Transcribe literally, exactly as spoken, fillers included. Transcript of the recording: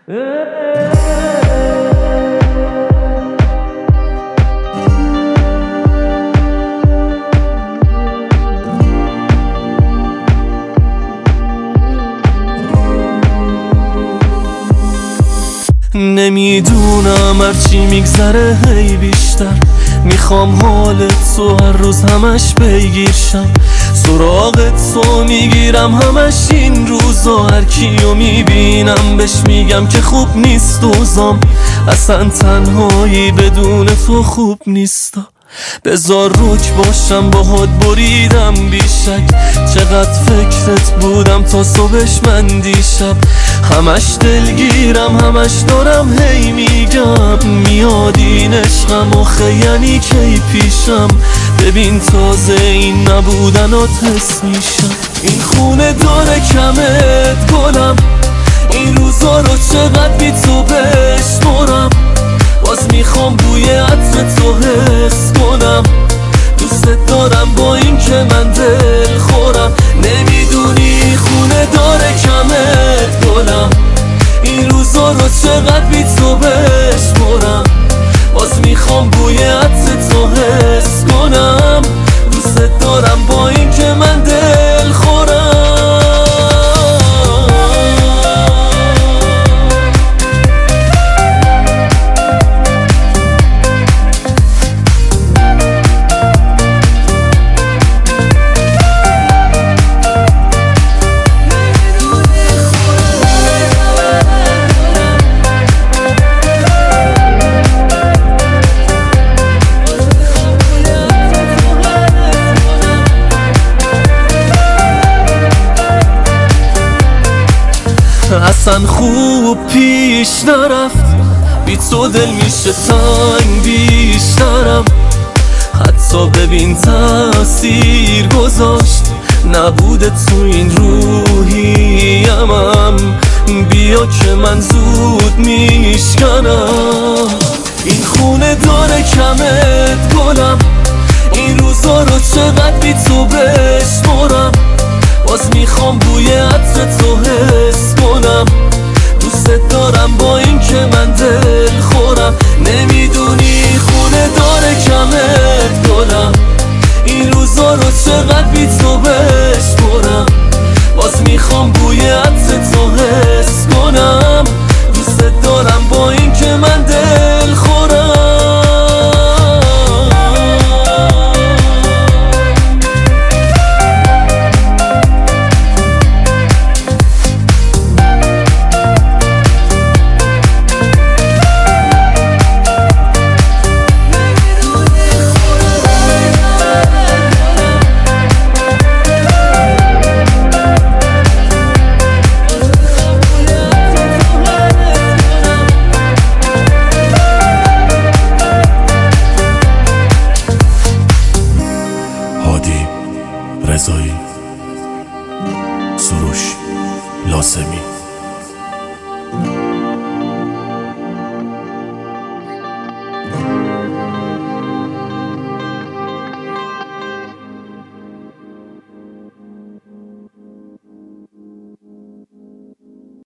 نمیدونم هرچی میگذره هی بیشتر میخوام حالت تو هر روز همش بگیرشم، سراغت تو میگیرم همش این روزا، هر کیو میبینم بهش میگم که خوب نیست دوزام، اصلا تنهایی بدون تو خوب نیستا. بذار روک باشم باهات بریدم بیشک، چقدر فکرت بودم تا صبحش من دیشب، همش دلگیرم همش دارم هی میگم، میاد این عشقم آخه یعنی کی پیشم، ببین تازه این نبودنات حس میشم. این خونه داره کمت گلم، این روزا رو چقدر بی تو بشمرم، باز میخوام بوی عطر تو حس کنم، دوست دارم با این که من دل خورم، نمیدونی خونه داره کمت گلم، این روزا رو چقدر بی تو بشمرم، باز میخوام بوی عطر تو حس کنم، دوست دارم با این که من دل خورم. اصلا خوب پیش نرفت، بی تو دل میشه تنگ بیشترم، حتی ببین تاثیر گذاشت نبوده تو این روحیمم، بیا که من زود میشکنم. این خونه داره کمت گلم، این روزا رو چقدر بی تو بشمرم، باز میخوام بوی عطر تو حس کنم، دوست دارم با این که من دل خورم، نمیدونی خونه داره کمت گلم، این روزا رو چقدر بی تو بشمرم، باز میخوام بوی عطر تو حس کنم، دوست دارم با این که من دل خورم. رضایی، سروش، لاسمی